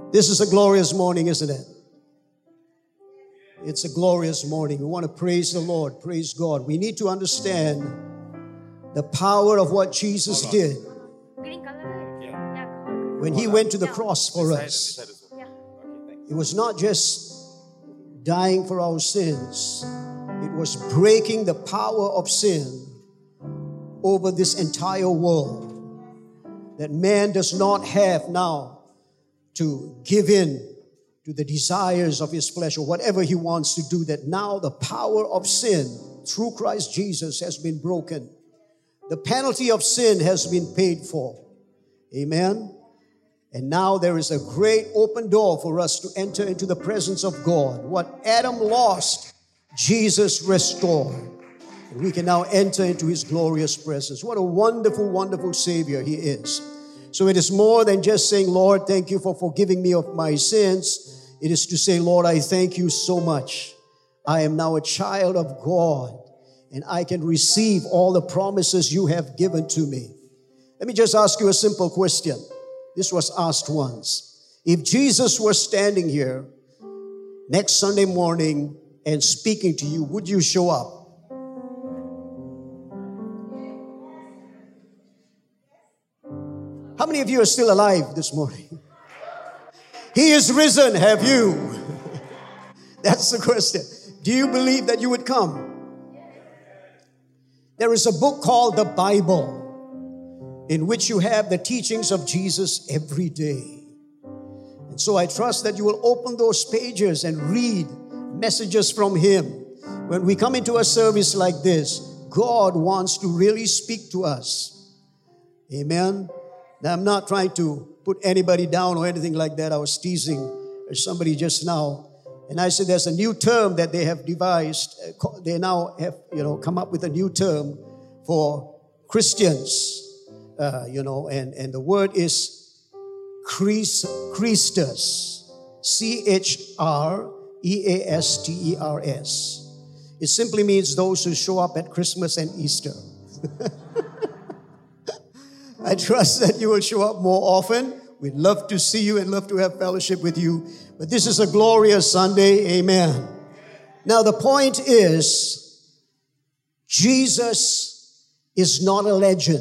This is a glorious morning, isn't it? It's a glorious morning. We want to praise the Lord. Praise God. We need to understand the power of what Jesus did when He went to the cross for us. It was not just dying for our sins. It was breaking the power of sin over this entire world. That man does not have now to give in to the desires of his flesh or whatever he wants to do. That now the power of sin through Christ Jesus has been broken. The penalty of sin has been paid for. Amen. And now there is a great open door for us to enter into the presence of God. What Adam lost, Jesus restored. And we can now enter into His glorious presence. What a wonderful, wonderful Savior He is. So it is more than just saying, Lord, thank you for forgiving me of my sins. It is to say, Lord, I thank you so much. I am now a child of God, and I can receive all the promises you have given to me. Let me just ask you a simple question. This was asked once. If Jesus was standing here next Sunday morning and speaking to you, would you show up? How many of you are still alive this morning? He is risen, have you? That's the question. Do you believe that you would come? There is a book called the Bible, in which you have the teachings of Jesus every day. And so I trust that you will open those pages and read messages from Him. When we come into a service like this, God wants to really speak to us. Amen. Now, I'm not trying to put anybody down or anything like that. I was teasing somebody just now. And I said there's a new term that they have devised. They now have, come up with a new term for Christians. And the word is Christus. Chreasters. It simply means those who show up at Christmas and Easter. I trust that you will show up more often. We'd love to see you and love to have fellowship with you. But this is a glorious Sunday. Amen. Now the point is, Jesus is not a legend.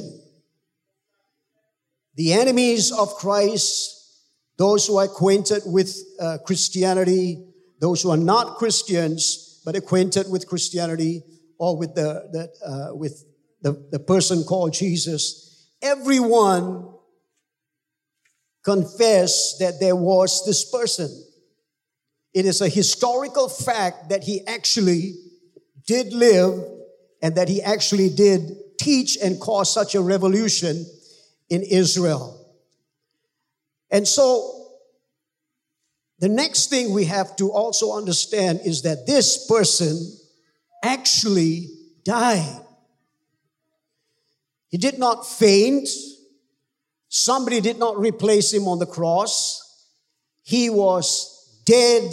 The enemies of Christ, those who are acquainted with Christianity, those who are not Christians but acquainted with Christianity or with the person called Jesus, everyone confessed that there was this person. It is a historical fact that he actually did live and that he actually did teach and cause such a revolution in Israel. And so the next thing we have to also understand is that this person actually died. He did not faint. Somebody did not replace him on the cross. He was dead.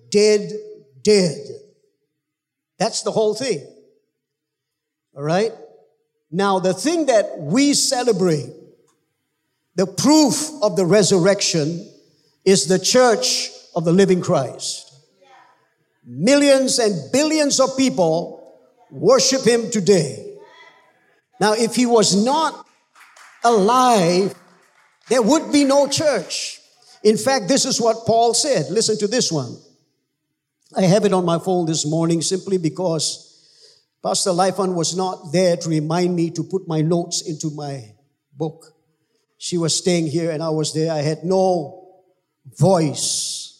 That's the whole thing. All right? Now, the thing that we celebrate, the proof of the resurrection, is the church of the living Christ. Millions and billions of people worship Him today. Now, if He was not alive, there would be no church. In fact, this is what Paul said. Listen to this one. I have it on my phone this morning simply because Pastor Laifan was not there to remind me to put my notes into my book. She was staying here and I was there. I had no voice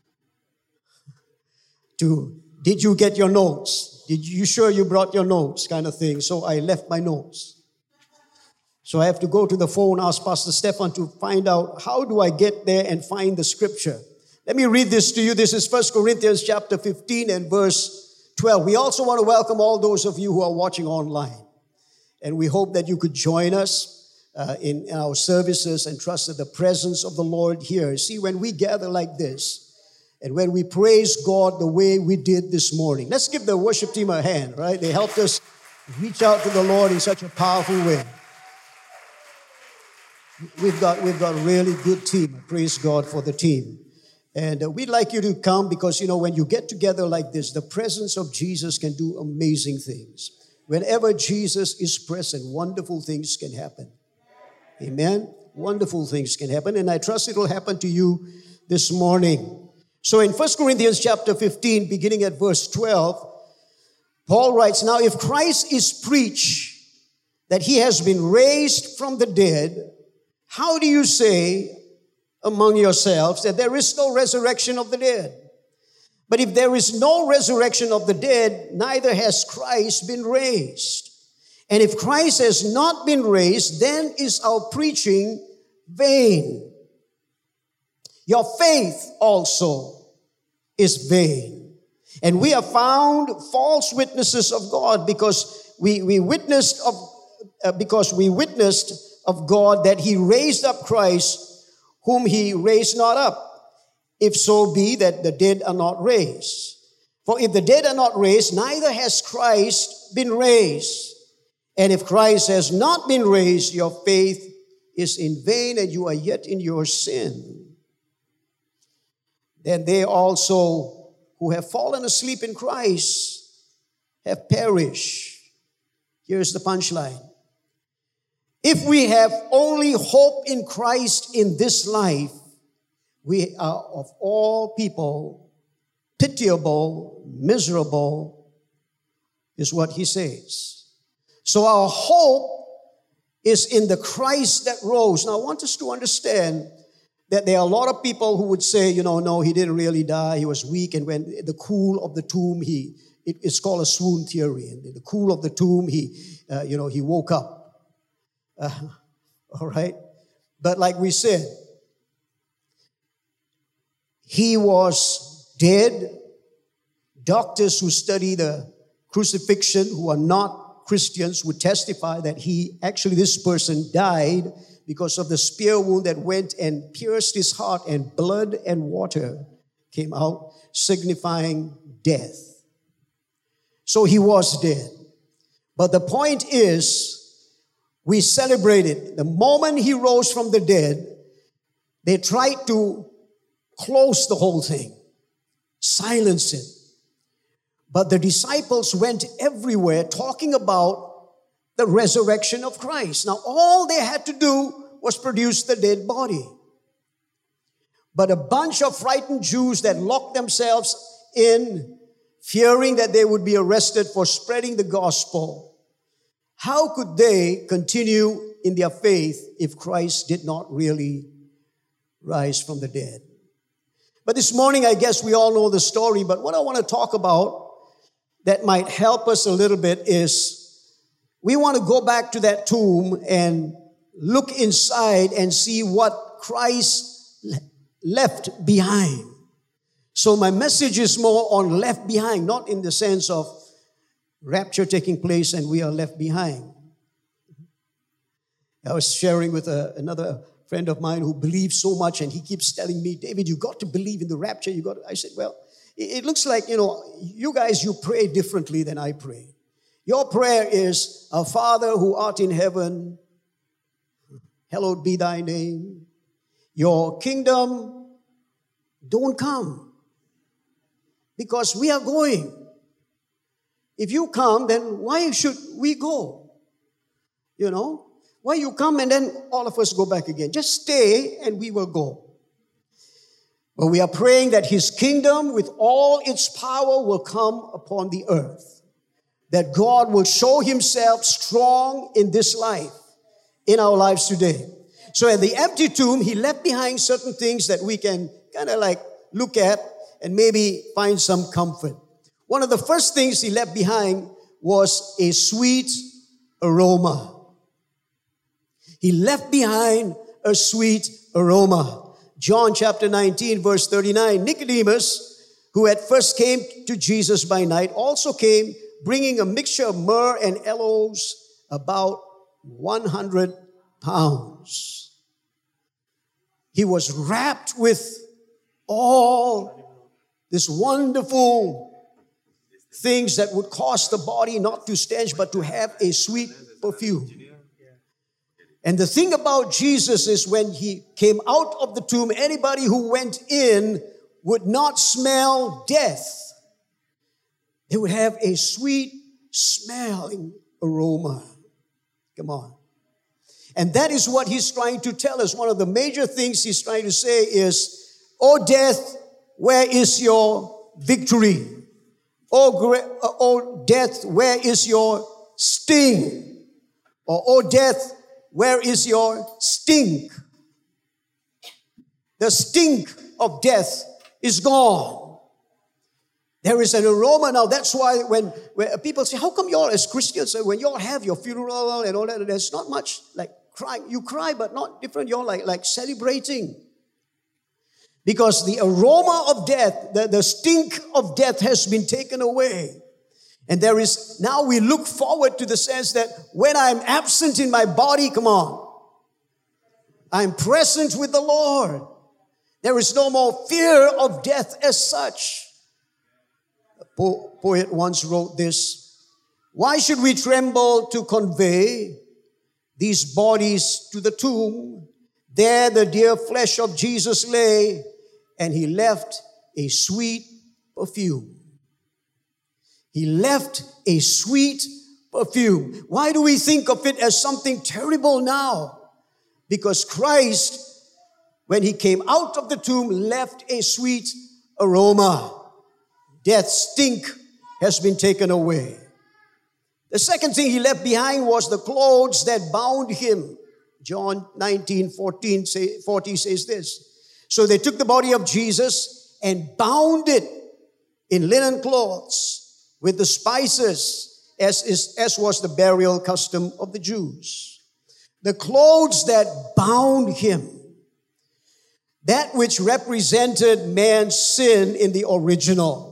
did you get your notes? You sure you brought your notes kind of thing? So I left my notes. So I have to go to the phone, ask Pastor Stefan to find out how do I get there and find the scripture. Let me read this to you. This is 1 Corinthians chapter 15 and verse 12. We also want to welcome all those of you who are watching online. And we hope that you could join us in our services and trust that the presence of the Lord here. See, when we gather like this, and when we praise God the way we did this morning, let's give the worship team a hand, right? They helped us reach out to the Lord in such a powerful way. We've got a really good team. Praise God for the team. And we'd like you to come because, when you get together like this, the presence of Jesus can do amazing things. Whenever Jesus is present, wonderful things can happen. Amen? Wonderful things can happen. And I trust it will happen to you this morning. So in 1 Corinthians chapter 15, beginning at verse 12, Paul writes, "Now if Christ is preached that he has been raised from the dead, how do you say among yourselves that there is no resurrection of the dead? But if there is no resurrection of the dead, neither has Christ been raised. And if Christ has not been raised, then is our preaching vain. Your faith also is vain. And we are found false witnesses of God because we witnessed of God that he raised up Christ, whom he raised not up. If so be that the dead are not raised. For if the dead are not raised, neither has Christ been raised. And if Christ has not been raised, your faith is in vain and you are yet in your sin. Then they also who have fallen asleep in Christ have perished." Here's the punchline. "If we have only hope in Christ in this life, we are of all people pitiable, miserable," is what he says. So our hope is in the Christ that rose. Now I want us to understand that there are a lot of people who would say, no, he didn't really die. He was weak. And when the cool of the tomb, it's called a swoon theory. And in the cool of the tomb, he woke up. All right. But like we said, he was dead. Doctors who study the crucifixion, who are not Christians, would testify that this person died because of the spear wound that went and pierced his heart, and blood and water came out, signifying death. So he was dead. But the point is, we celebrated the moment he rose from the dead. They tried to close the whole thing, silence it. But the disciples went everywhere talking about the resurrection of Christ. Now, all they had to do was produce the dead body. But a bunch of frightened Jews that locked themselves in, fearing that they would be arrested for spreading the gospel, how could they continue in their faith if Christ did not really rise from the dead? But this morning, I guess we all know the story, but what I want to talk about that might help us a little bit is we want to go back to that tomb and look inside and see what Christ left behind. So my message is more on left behind, not in the sense of rapture taking place and we are left behind. I was sharing with another friend of mine who believes so much, and he keeps telling me, "David, you got to believe in the rapture. I said, well, it looks like, you guys, you pray differently than I pray. Your prayer is, Our Father who art in heaven, hallowed be thy name. Your kingdom don't come. Because we are going. If you come, then why should we go? Why you come and then all of us go back again? Just stay and we will go. But we are praying that his kingdom with all its power will come upon the earth. That God will show himself strong in this life, in our lives today. So at the empty tomb, he left behind certain things that we can kind of like look at and maybe find some comfort. One of the first things he left behind was a sweet aroma. He left behind a sweet aroma. John chapter 19, verse 39, Nicodemus, who at first came to Jesus by night, also came bringing a mixture of myrrh and aloes, about 100 pounds. He was wrapped with all this wonderful things that would cause the body not to stench, but to have a sweet perfume. And the thing about Jesus is when he came out of the tomb, anybody who went in would not smell death. They would have a sweet smelling aroma. Come on. And that is what he's trying to tell us. One of the major things he's trying to say is, "O death, where is your victory? O death, where is your sting? Or, O death, where is your stink?" The stink of death is gone. There is an aroma now. That's why when people say, "How come y'all as Christians, when y'all have your funeral and all that, there's not much like crying." You cry, but not different. You're like celebrating. Because the aroma of death, the stink of death has been taken away. And now we look forward to the sense that when I'm absent in my body, come on, I'm present with the Lord. There is no more fear of death as such. A poet once wrote this: "Why should we tremble to convey these bodies to the tomb? There the dear flesh of Jesus lay, and he left a sweet perfume." He left a sweet perfume. Why do we think of it as something terrible now? Because Christ, when he came out of the tomb, left a sweet aroma. Death's stink has been taken away. The second thing he left behind was the clothes that bound him. John 19:40 says this: "So they took the body of Jesus and bound it in linen cloths with the spices, as was the burial custom of the Jews." The clothes that bound him, that which represented man's sin in the original.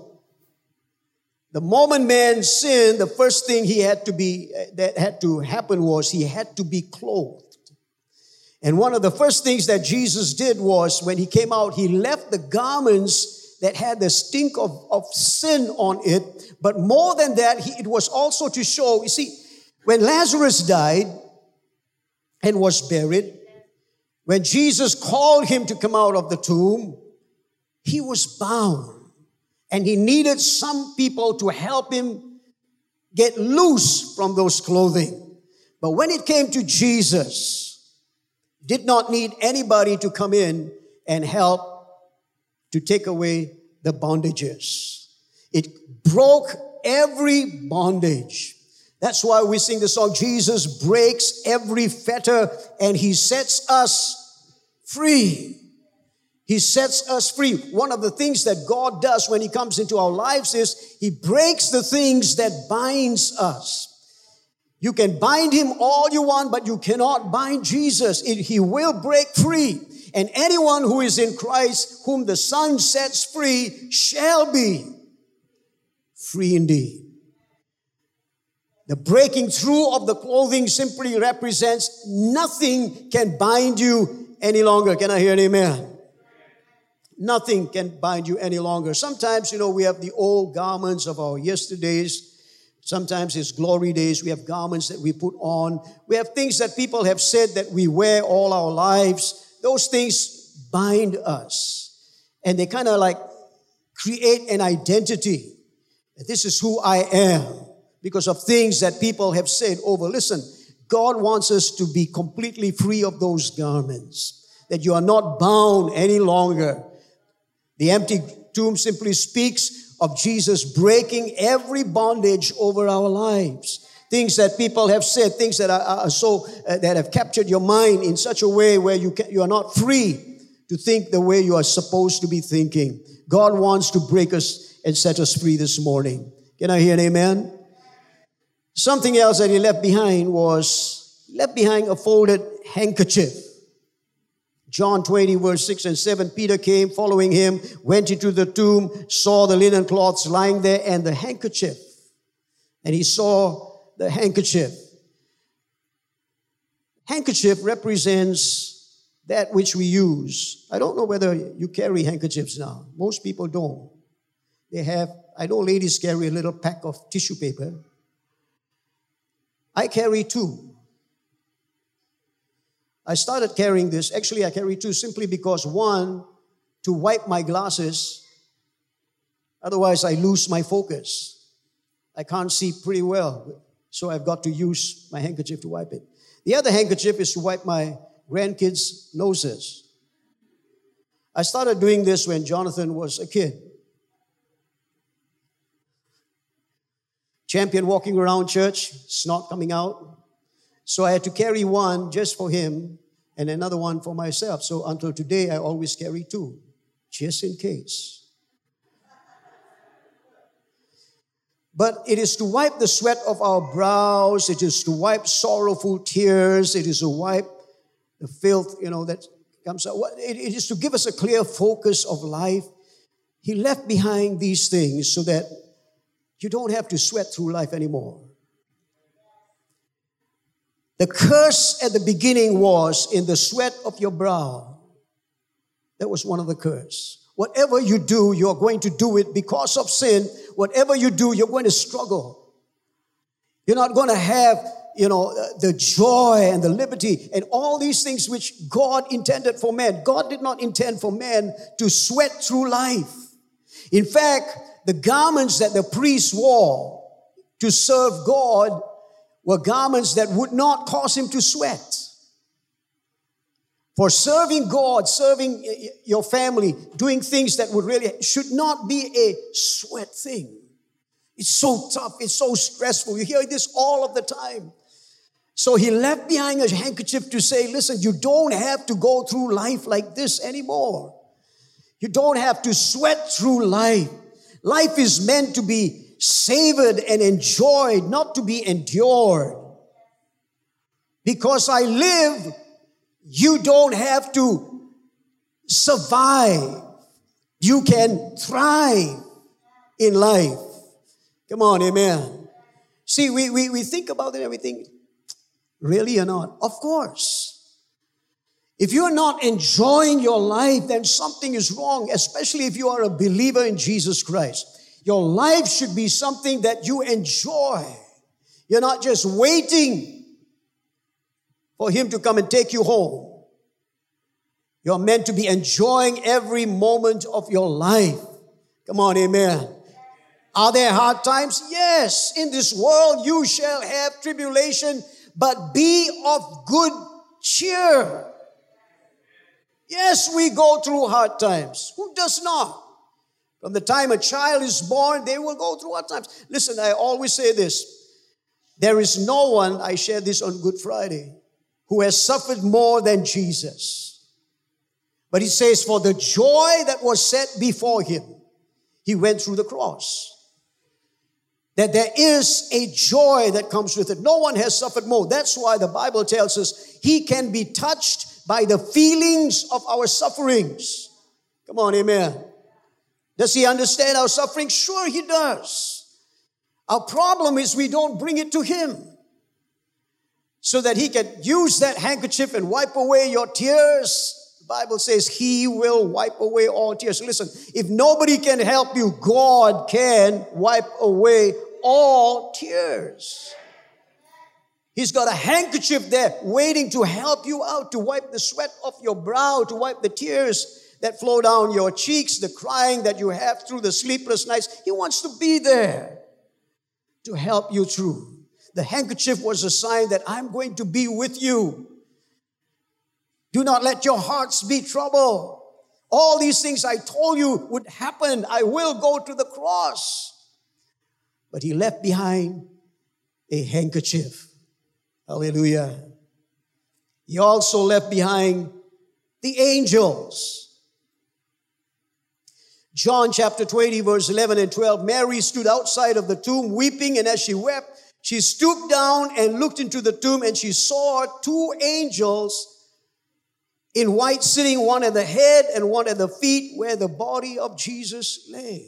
The moment man sinned, the first thing that had to happen was he had to be clothed. And one of the first things that Jesus did was, when he came out, he left the garments that had the stink of sin on it. But more than that, it was also to show, you see, when Lazarus died and was buried, when Jesus called him to come out of the tomb, he was bound. And he needed some people to help him get loose from those clothing. But when it came to Jesus, did not need anybody to come in and help to take away the bondages. It broke every bondage. That's why we sing the song, "Jesus breaks every fetter and he sets us free." He sets us free. One of the things that God does when he comes into our lives is he breaks the things that binds us. You can bind him all you want, but you cannot bind Jesus. He will break free. And anyone who is in Christ, whom the Son sets free, shall be free indeed. The breaking through of the clothing simply represents nothing can bind you any longer. Can I hear an amen? Nothing can bind you any longer. Sometimes, we have the old garments of our yesterdays. Sometimes it's glory days. We have garments that we put on. We have things that people have said that we wear all our lives. Those things bind us. And they kind of like create an identity. This is who I am because of things that people have said over. Listen, God wants us to be completely free of those garments, that you are not bound any longer. The empty tomb simply speaks of Jesus breaking every bondage over our lives. Things that people have said, things that are so that have captured your mind in such a way where you are not free to think the way you are supposed to be thinking. God wants to break us and set us free this morning. Can I hear an amen? Something else that he left behind a folded handkerchief. John 20, verse 6 and 7, Peter came following him, went into the tomb, saw the linen cloths lying there and the handkerchief. And he saw the handkerchief. Handkerchief represents that which we use. I don't know whether you carry handkerchiefs now. Most people don't. I know ladies carry a little pack of tissue paper. I carry two. I started carrying this. Actually, I carry two simply because one, to wipe my glasses. Otherwise, I lose my focus. I can't see pretty well. So I've got to use my handkerchief to wipe it. The other handkerchief is to wipe my grandkids' noses. I started doing this when Jonathan was a kid. Champion walking around church, snot coming out. So I had to carry one just for him and another one for myself. So until today, I always carry two, just in case. But it is to wipe the sweat of our brows. It is to wipe sorrowful tears. It is to wipe the filth, that comes out. It is to give us a clear focus of life. He left behind these things so that you don't have to sweat through life anymore. The curse at the beginning was in the sweat of your brow. That was one of the curse. Whatever you do, you're going to do it because of sin. Whatever you do, you're going to struggle. You're not going to have, the joy and the liberty and all these things which God intended for man. God did not intend for man to sweat through life. In fact, the garments that the priests wore to serve God were garments that would not cause him to sweat. For serving God, serving your family, doing things that would really, should not be a sweat thing. It's so tough, it's so stressful. You hear this all of the time. So he left behind a handkerchief to say, listen, you don't have to go through life like this anymore. You don't have to sweat through life. Life is meant to be savored and enjoyed, not to be endured. Because I live, you don't have to survive. You can thrive in life. Come on, amen. See, we think about it and we think, really or not? Of course. If you're not enjoying your life, then something is wrong, especially if you are a believer in Jesus Christ. Your life should be something that you enjoy. You're not just waiting for him to come and take you home. You're meant to be enjoying every moment of your life. Come on, amen. Are there hard times? Yes. In this world you shall have tribulation, but be of good cheer. Yes, we go through hard times. Who does not? From the time a child is born, they will go through hard times. Listen, I always say this. There is no one, I shared this on Good Friday, who has suffered more than Jesus. But he says, for the joy that was set before him, he went through the cross. That there is a joy that comes with it. No one has suffered more. That's why the Bible tells us he can be touched by the feelings of our sufferings. Come on, amen. Does he understand our suffering? Sure, he does. Our problem is we don't bring it to him so that he can use that handkerchief and wipe away your tears. The Bible says he will wipe away all tears. Listen, if nobody can help you, God can wipe away all tears. He's got a handkerchief there waiting to help you out, to wipe the sweat off your brow, to wipe the tears that flow down your cheeks, the crying that you have through the sleepless nights. He wants to be there to help you through. The handkerchief was a sign that I'm going to be with you. Do not let your hearts be troubled. All these things I told you would happen. I will go to the cross. But he left behind a handkerchief. Hallelujah. He also left behind the angels. John chapter 20, verse 11 and 12. Mary stood outside of the tomb weeping, and as she wept, she stooped down and looked into the tomb, and she saw two angels in white sitting, one at the head and one at the feet where the body of Jesus lay.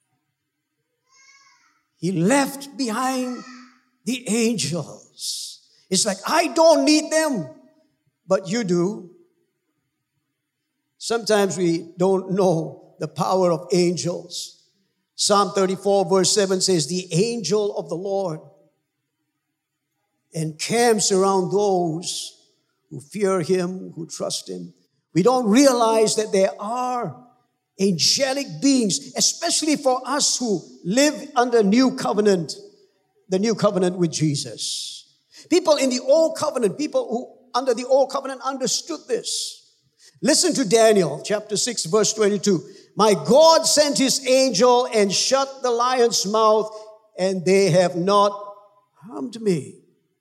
He left behind the angels. It's like, I don't need them, but you do. Sometimes we don't know the power of angels. Psalm 34 verse 7 says, the angel of the Lord encamps around those who fear him, who trust him. We don't realize that there are angelic beings, especially for us who live under new covenant, the new covenant with Jesus. People in the old covenant, people who under the old covenant understood this. Listen to Daniel chapter 6 verse 22. My God sent his angel and shut the lion's mouth, and they have not harmed me.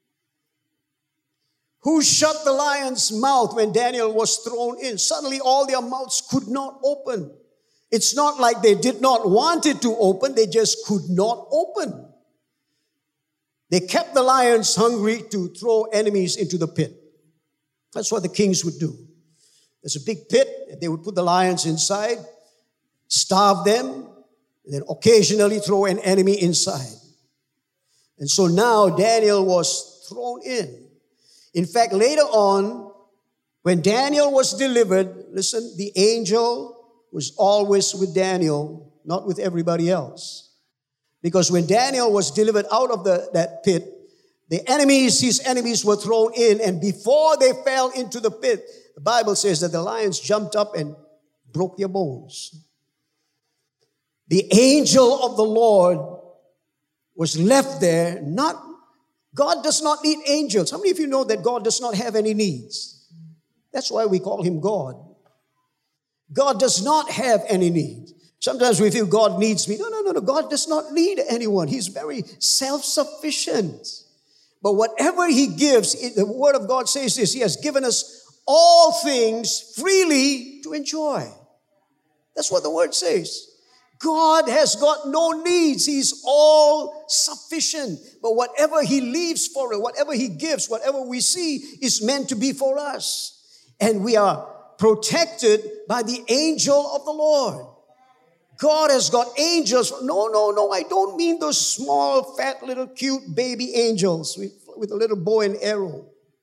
Who shut the lion's mouth when Daniel was thrown in? Suddenly all their mouths could not open. It's not like they did not want it to open, they just could not open. They kept the lions hungry to throw enemies into the pit. That's what the kings would do. There's a big pit, and they would put the lions inside, starve them, and then occasionally throw an enemy inside. And so now Daniel was thrown in. In fact, later on, when Daniel was delivered, listen, the angel was always with Daniel, not with everybody else. Because when Daniel was delivered out of that pit, his enemies were thrown in, and before they fell into the pit, the Bible says that the lions jumped up and broke their bones. The angel of the Lord was left there. God does not need angels. How many of you know that God does not have any needs? That's why we call him God. God does not have any need. Sometimes we feel God needs me. No. God does not need anyone. He's very self-sufficient. But whatever he gives, the word of God says this, he has given us all things freely to enjoy. That's what the word says. God has got no needs. He's all sufficient. But whatever he leaves for us, whatever he gives, whatever we see is meant to be for us. And we are protected by the angel of the Lord. God has got angels. No, I don't mean those small, fat, little, cute baby angels with a little bow and arrow.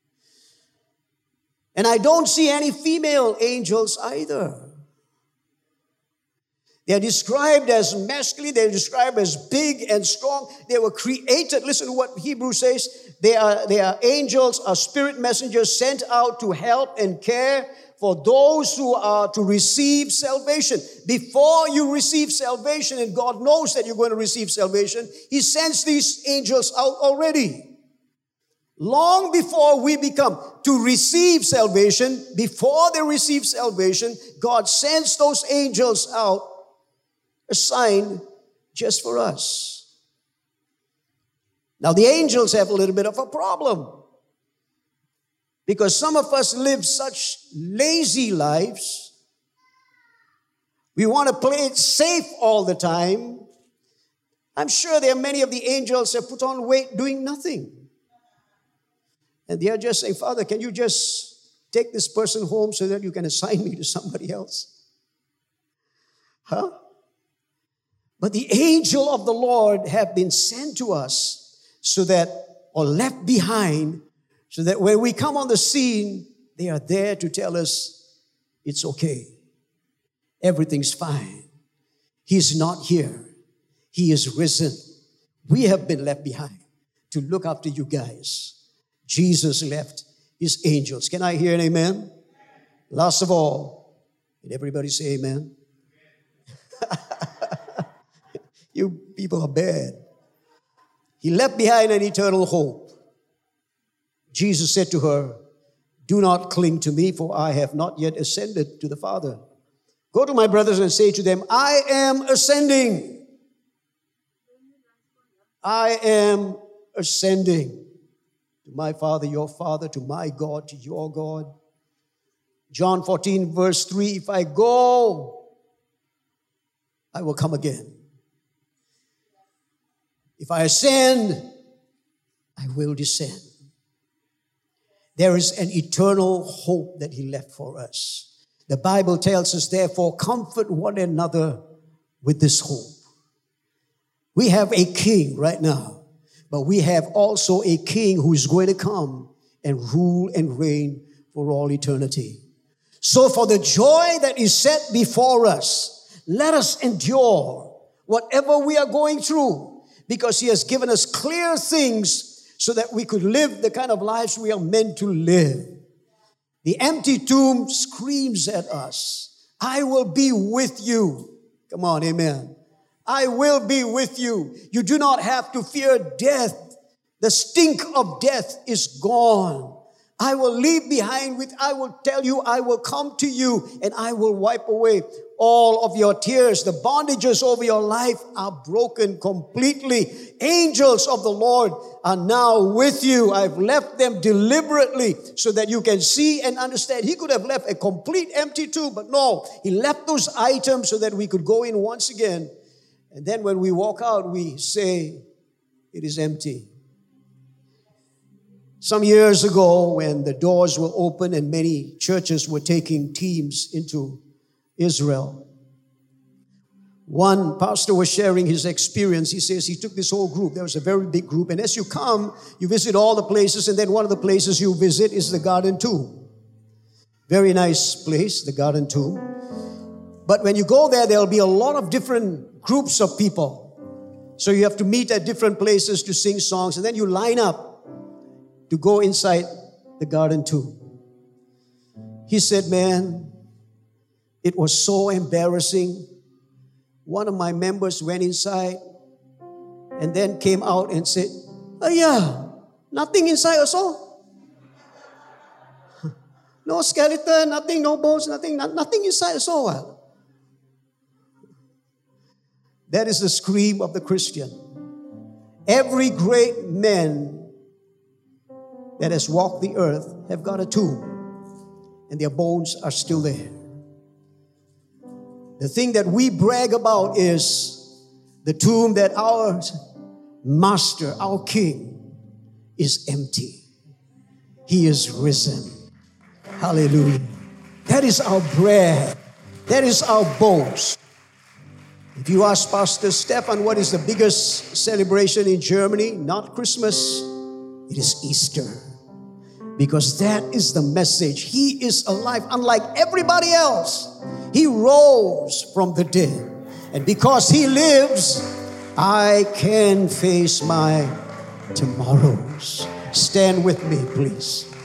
And I don't see any female angels either. They are described as masculine. They are described as big and strong. They were created. Listen to what Hebrews says. They are angels, are spirit messengers sent out to help and care for those who are to receive salvation. Before you receive salvation, and God knows that you're going to receive salvation, he sends these angels out already. Long before we become to receive salvation, before they receive salvation, God sends those angels out assigned just for us. Now the angels have a little bit of a problem, because some of us live such lazy lives. We want to play it safe all the time. I'm sure there are many of the angels have put on weight doing nothing. And they are just saying, Father, can you just take this person home so that you can assign me to somebody else? Huh? But the angel of the Lord have been sent to us or left behind, so that when we come on the scene, they are there to tell us it's okay. Everything's fine. He's not here. He is risen. We have been left behind to look after you guys. Jesus left his angels. Can I hear an amen? Last of all, did everybody say amen? You people are bad. He left behind an eternal hope. Jesus said to her, do not cling to me, for I have not yet ascended to the Father. Go to my brothers and say to them, I am ascending. I am ascending to my Father, your Father, to my God, to your God. John 14, verse 3, if I go, I will come again. If I ascend, I will descend. There is an eternal hope that he left for us. The Bible tells us, therefore, comfort one another with this hope. We have a king right now, but we have also a king who is going to come and rule and reign for all eternity. So for the joy that is set before us, let us endure whatever we are going through, because he has given us clear things so that we could live the kind of lives we are meant to live. The empty tomb screams at us, I will be with you. Come on, amen. I will be with you. You do not have to fear death. The stink of death is gone. I will leave behind I will tell you, I will come to you and I will wipe away all of your tears. The bondages over your life are broken completely. Angels of the Lord are now with you. I've left them deliberately so that you can see and understand. He could have left a complete empty tomb, but no, He left those items so that we could go in once again. And then when we walk out, we say, it is empty. Some years ago, when the doors were open and many churches were taking teams into Israel, one pastor was sharing his experience. He says he took this whole group. There was a very big group. And as you come, you visit all the places. And then one of the places you visit is the Garden Tomb. Very nice place, the Garden Tomb. But when you go there, there'll be a lot of different groups of people. So you have to meet at different places to sing songs. And then you line up to go inside the Garden Tomb. He said, man, it was so embarrassing. One of my members went inside and then came out and said, oh yeah, nothing inside also. No skeleton, nothing, no bones, nothing inside also. That is the scream of the Christian. Every great man that has walked the earth have got a tomb, and their bones are still there. The thing that we brag about is the tomb that our Master, our King, is empty. He is risen. Hallelujah. That is our brag. That is our boast. If you ask Pastor Stefan what is the biggest celebration in Germany, not Christmas, it is Easter. Because that is the message. He is alive, unlike everybody else. He rose from the dead. And because He lives, I can face my tomorrows. Stand with me, please.